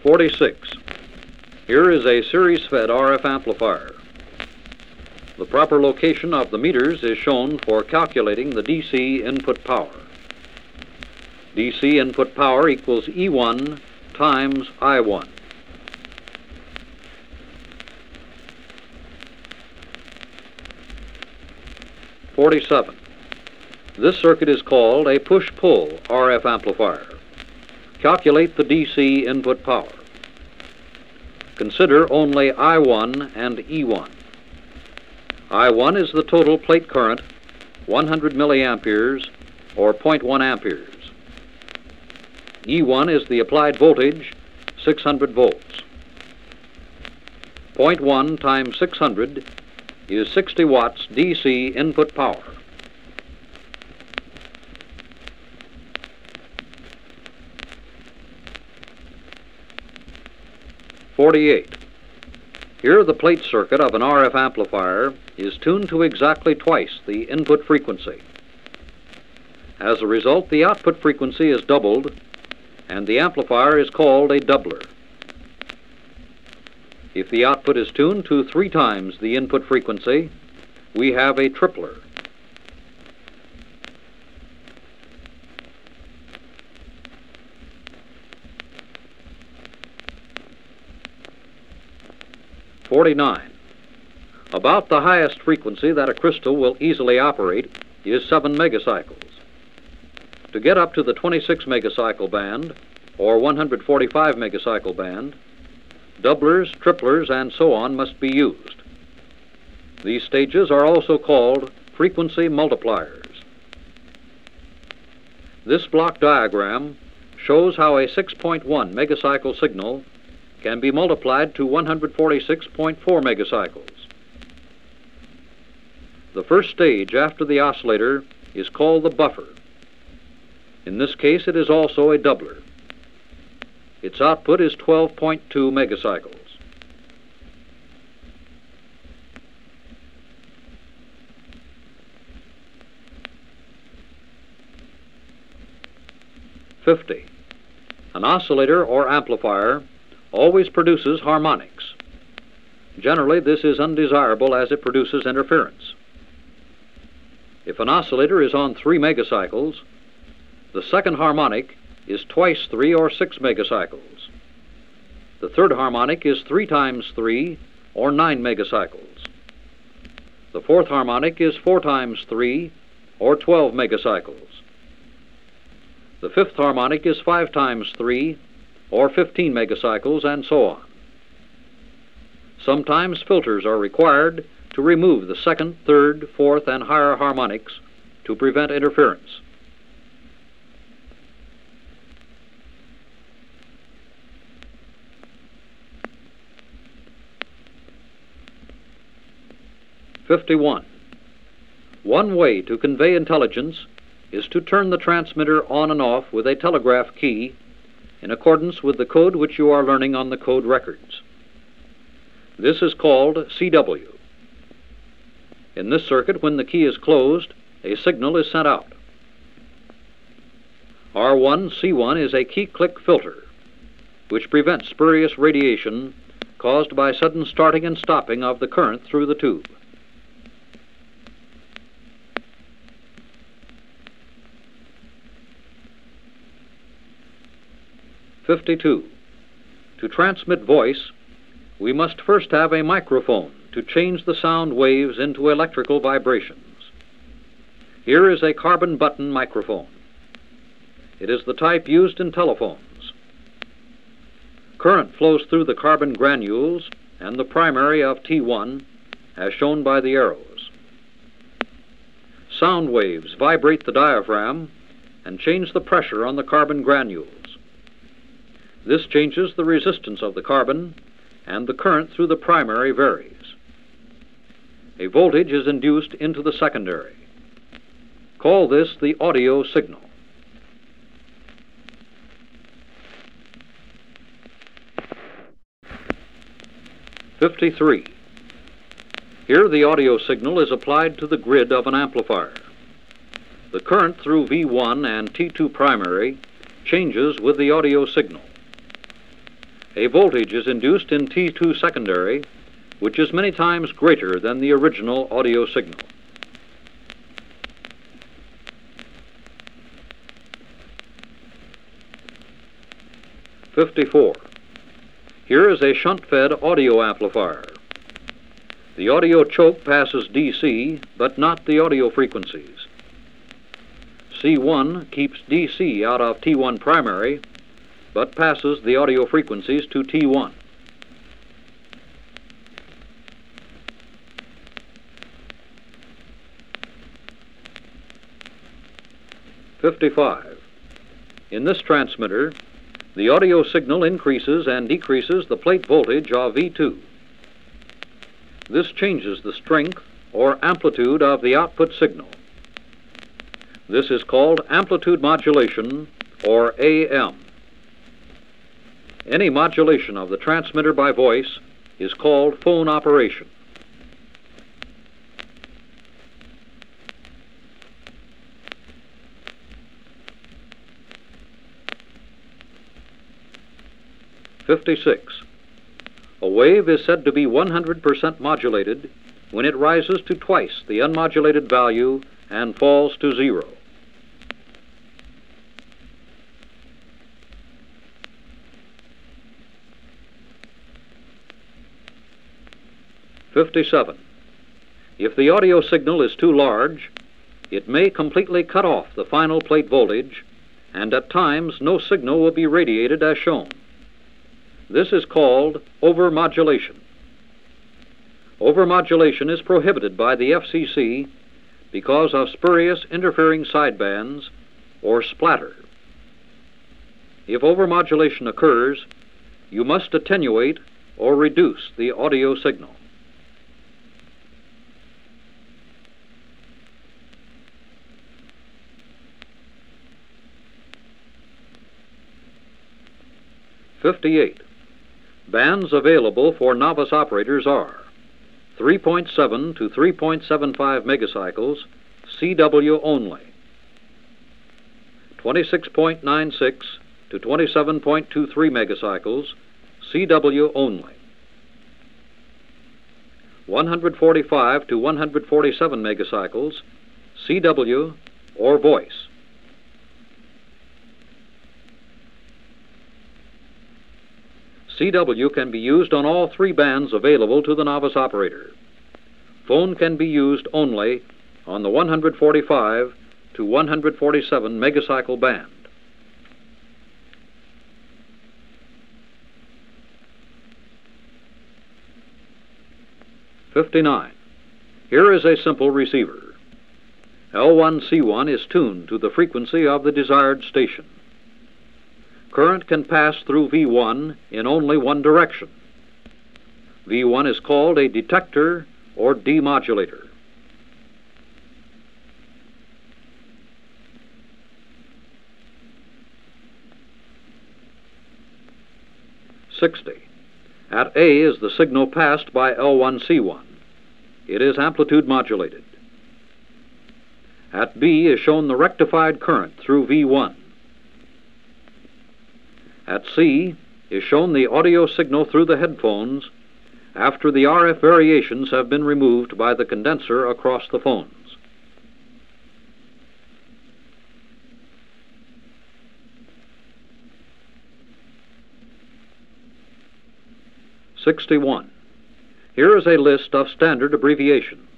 46. Here is a series-fed RF amplifier. The proper location of the meters is shown for calculating the DC input power. DC input power equals E1 times I1. (47) This circuit is called a push-pull RF amplifier. Calculate the DC input power. Consider only I1 and E1. I1 is the total plate current, 100 milliamperes, or 0.1 amperes. E1 is the applied voltage, 600 volts. 0.1 times 600 is 60 watts DC input power. (48) Here the plate circuit of an RF amplifier is tuned to exactly twice the input frequency. As a result, the output frequency is doubled, and the amplifier is called a doubler. If the output is tuned to 3 times the input frequency, we have a tripler. (49) About the highest frequency that a crystal will easily operate is 7 megacycles. To get up to the 26 megacycle band, or 145 megacycle band, doublers, triplers, and so on must be used. These stages are also called frequency multipliers. This block diagram shows how a 6.1 megacycle signal can be multiplied to 146.4 megacycles. The first stage after the oscillator is called the buffer. In this case, it is also a doubler. Its output is 12.2 megacycles. (50) An oscillator or amplifier always produces harmonics. Generally, this is undesirable as it produces interference. If an oscillator is on 3 megacycles, the second harmonic is twice 3 or 6 megacycles. The third harmonic is 3 times 3 or 9 megacycles. The fourth harmonic is 4 times 3 or 12 megacycles. The fifth harmonic is 5 times 3 or 15 megacycles, and so on. Sometimes filters are required to remove the second, third, fourth, and higher harmonics to prevent interference. (51) One way to convey intelligence is to turn the transmitter on and off with a telegraph key in accordance with the code which you are learning on the code records. This is called CW. In this circuit, when the key is closed, a signal is sent out. R1C1 is a key-click filter, which prevents spurious radiation caused by sudden starting and stopping of the current through the tube. (52) To transmit voice, we must first have a microphone to change the sound waves into electrical vibrations. Here is a carbon button microphone. It is the type used in telephones. Current flows through the carbon granules and the primary of T1, as shown by the arrows. Sound waves vibrate the diaphragm and change the pressure on the carbon granules. This changes the resistance of the carbon, and the current through the primary varies. A voltage is induced into the secondary. Call this the audio signal. (53) Here the audio signal is applied to the grid of an amplifier. The current through V1 and T2 primary changes with the audio signal. a voltage is induced in T2 secondary, which is many times greater than the original audio signal. '54. Here is a shunt-fed audio amplifier. The audio choke passes DC, but not the audio frequencies. C1 keeps DC out of T1 primary, but passes the audio frequencies to T1. '55. In this transmitter, the audio signal increases and decreases the plate voltage of V2. This changes the strength or amplitude of the output signal. This is called amplitude modulation, or AM. Any modulation of the transmitter by voice is called phone operation. '56. A wave is said to be 100% modulated when it rises to twice the unmodulated value and falls to 0. '57. If the audio signal is too large, it may completely cut off the final plate voltage, and at times no signal will be radiated as shown. This is called overmodulation. Overmodulation is prohibited by the FCC because of spurious interfering sidebands, or splatter. If overmodulation occurs, you must attenuate or reduce the audio signal. '58. Bands available for novice operators are 3.7 to 3.75 megacycles, CW only; 26.96 to 27.23 megacycles, CW only; 145 to 147 megacycles, CW or voice. CW can be used on all three bands available to the novice operator. Phone can be used only on the 145 to 147 megacycle band. '59. Here is a simple receiver. L1C1 is tuned to the frequency of the desired station. Current can pass through V1 in only one direction. V1 is called a detector or demodulator. '60. At A is the signal passed by L1C1. It is amplitude modulated. At B is shown the rectified current through V1. At C is shown the audio signal through the headphones after the RF variations have been removed by the condenser across the phones. '61. Here is a list of standard abbreviations.